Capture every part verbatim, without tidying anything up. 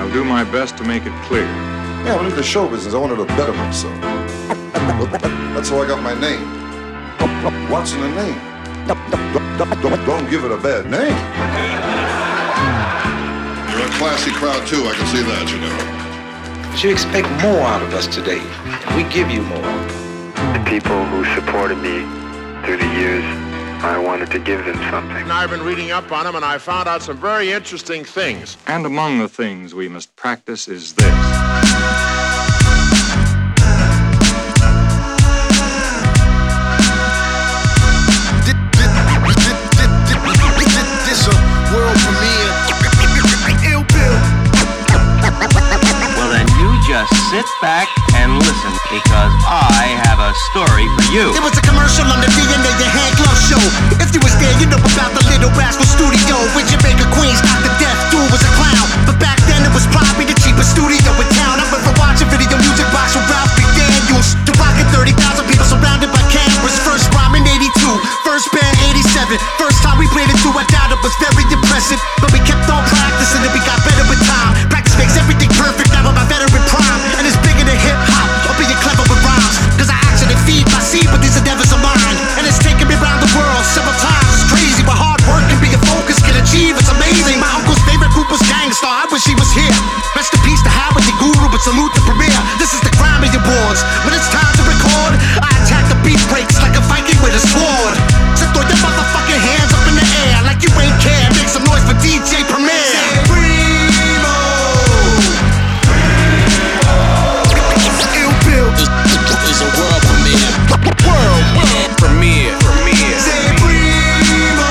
I'll do my best to make it clear. Yeah, I went into show business. I wanted to better myself. That's how I got my name. What's in the name? Don't, don't, don't give it a bad name. You're a classy crowd, too. I can see that, you know. But you expect more out of us today. We give you more. The people who supported me through the years, I wanted to give them something. I've been reading up on them, and I found out some very interesting things. And among the things we must practice is this. This a world premiere. Ill Bill. Well, then you just sit back and listen, because I have a story for you. There was a commercial on the D N A, your hand glove show. If you was there, you know about the Little Rascal Studio. With Jamaica Queens, Doctor Death, dude was a clown. But back then it was probably the cheapest studio in town. I went for watching video music box with Ralph McDaniels. To rockin' thirty thousand people surrounded by cameras. First rhyme in eighty-two, first band eighty-seven. First time we played it through, I doubt it was very impressive. But we kept on practicing and we got better with time. Practice makes everything perfect, now I'm a veteran prime. And it's bigger than hip-hop, or being clever with rhymes. Cause I actually feed my seed with these endeavors of mine. And it's taken me around the world several times. It's crazy, but hard work and being focused can achieve. It's amazing. My uncle's favorite group was Gangstar. I wish he was here. Rest in peace to Howard the Guru, but salute the premiere. This is the Grammy Awards. When it's time to record, I attack the beat breaks like a Viking with a sword. So throw your motherfucking hands up in the air like you ain't care. Make some noise for D J Premier. Primo. Ill Bill is, is a world premiere. World, world premiere. Premiere. Say Primo.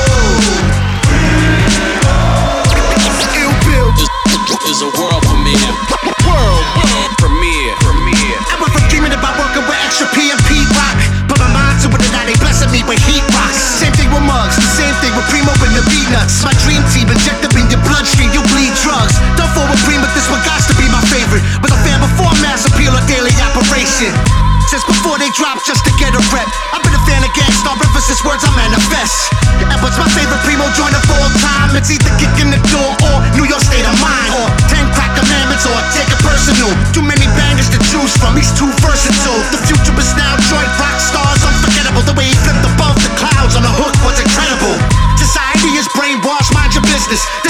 Ill Bill is, is a world premiere. World, world premiere. Premiere. I went from dreaming about working with extra P and P rock. Put my mind to it and now they blessing me with heat rocks. Same thing with Muggs, the same thing with Primo and the Peanuts. My dream team injected in your bloodstream, you bleed drugs. Don't fall with Primo, this one got to be my favorite. Was a fan before mass appeal or daily operation. Since before they dropped just to get a rep. I've been a fan of Gangstar ever since words I manifest. And what's my favorite Primo joint of all time? It's either Kicking the Door or New York State of Mind, or Ten Crack Commandments or Take It Personal. Too many bangers to choose from, he's too versatile. The future is now joint rock stars, unforgettable. The way he flipped above the clouds on a hook was incredible. Society is brainwashed, mind your business.